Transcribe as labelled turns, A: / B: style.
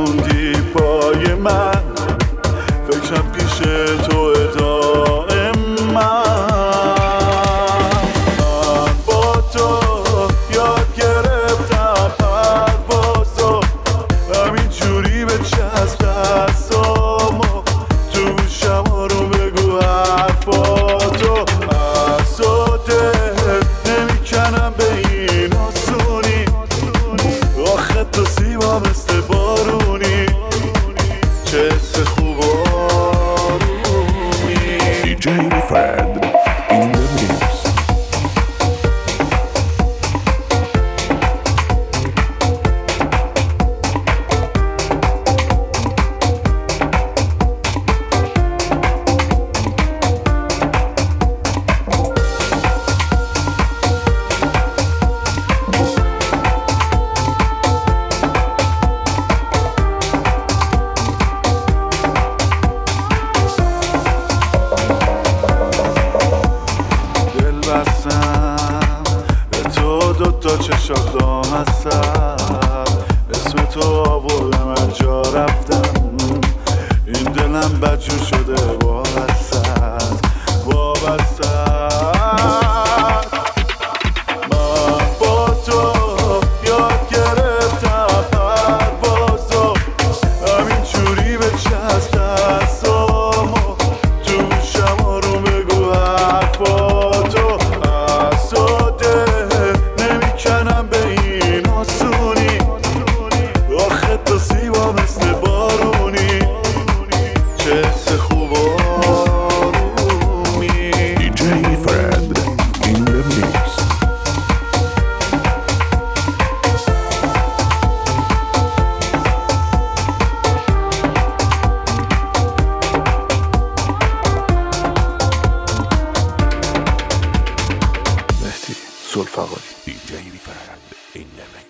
A: موندی پای من، فکرم پیش تو دائم. من با تو یاد گرفتم پروازو، همین جوری به چسب دستامو، تو گوشم رو بگو حرفاتو. از و دل نمیکنم به این آسونی، آخه تو زیبا مثل بارونی، چه حس خوب و آرومی.
B: DJ Fred in the mix.
A: به تو دوتا چشات لامصب، اسم تو آوردم هر جا رفتم، این دلم بدجور شده وابستت. من با تو یاد گرفتم پروازو، همین جوری به چسب دستامو، تو گوشم رو بگو حرفاتو. از و دل نمیکنم به این آسونی، آخه تو زیبا مثل بارونی، چه حس خوب و آرومی.
B: DJ Fred in the mix.
A: مهدی زلفقاری.
B: DJ Fred in the mix.